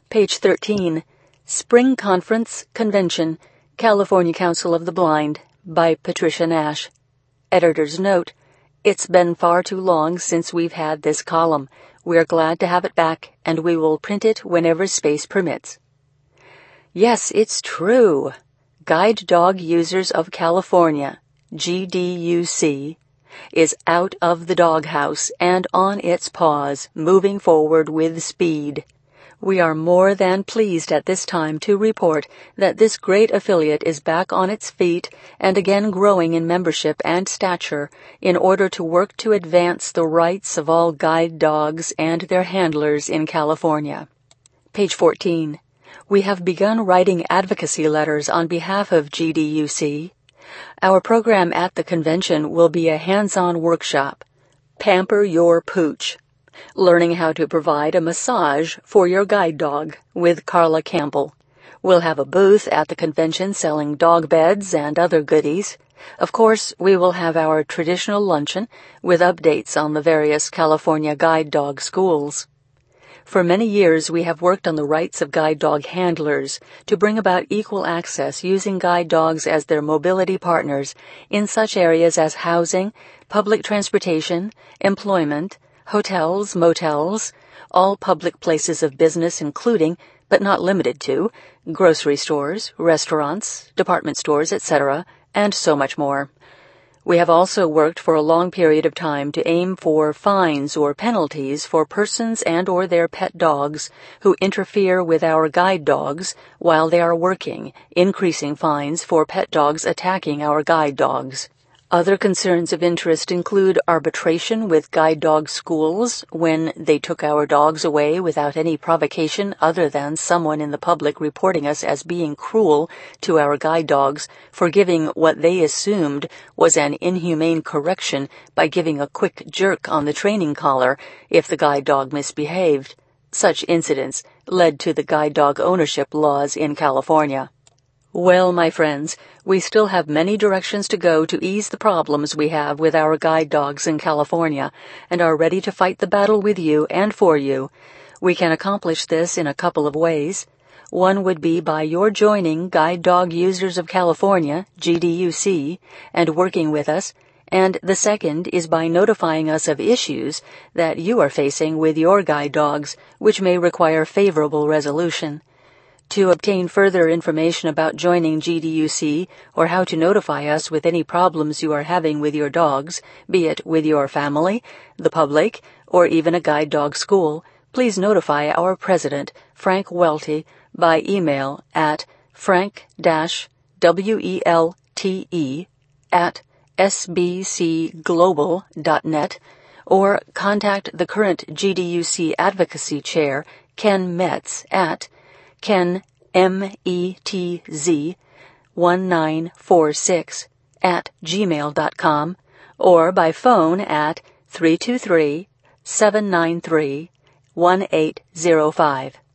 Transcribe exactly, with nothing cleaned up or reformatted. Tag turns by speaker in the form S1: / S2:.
S1: Page thirteen, Spring Conference Convention, California Council of the Blind, by Patricia Nash. Editor's note, it's been far too long since we've had this column. We're glad to have it back, and we will print it whenever space permits. Yes, it's true. Guide Dog Users of California, G D U C, is out of the doghouse and on its paws, moving forward with speed. We are more than pleased at this time to report that this great affiliate is back on its feet and again growing in membership and stature in order to work to advance the rights of all guide dogs and their handlers in California. Page fourteen. We have begun writing advocacy letters on behalf of G D U C. Our program at the convention will be a hands-on workshop, Pamper Your Pooch, learning how to provide a massage for your guide dog with Carla Campbell. We'll have a booth at the convention selling dog beds and other goodies. Of course, we will have our traditional luncheon with updates on the various California guide dog schools. For many years, we have worked on the rights of guide dog handlers to bring about equal access using guide dogs as their mobility partners in such areas as housing, public transportation, employment, hotels, motels, all public places of business including, but not limited to, grocery stores, restaurants, department stores, et cetera, and so much more. We have also worked for a long period of time to aim for fines or penalties for persons and or their pet dogs who interfere with our guide dogs while they are working, increasing fines for pet dogs attacking our guide dogs. Other concerns of interest include arbitration with guide dog schools when they took our dogs away without any provocation other than someone in the public reporting us as being cruel to our guide dogs for giving what they assumed was an inhumane correction by giving a quick jerk on the training collar if the guide dog misbehaved. Such incidents led to the guide dog ownership laws in California. Well, my friends, we still have many directions to go to ease the problems we have with our guide dogs in California and are ready to fight the battle with you and for you. We can accomplish this in a couple of ways. One would be by your joining Guide Dog Users of California, G D U C, and working with us, and the second is by notifying us of issues that you are facing with your guide dogs, which may require favorable resolution. To obtain further information about joining G D U C or how to notify us with any problems you are having with your dogs, be it with your family, the public, or even a guide dog school, please notify our president, Frank Welty, by email at frank-welte at s b c global dot net or contact the current G D U C advocacy chair, Ken Metz, at Ken, M E T Z, one nine four six at gmail dot com, or by phone at three two three, seven nine three, one eight zero five.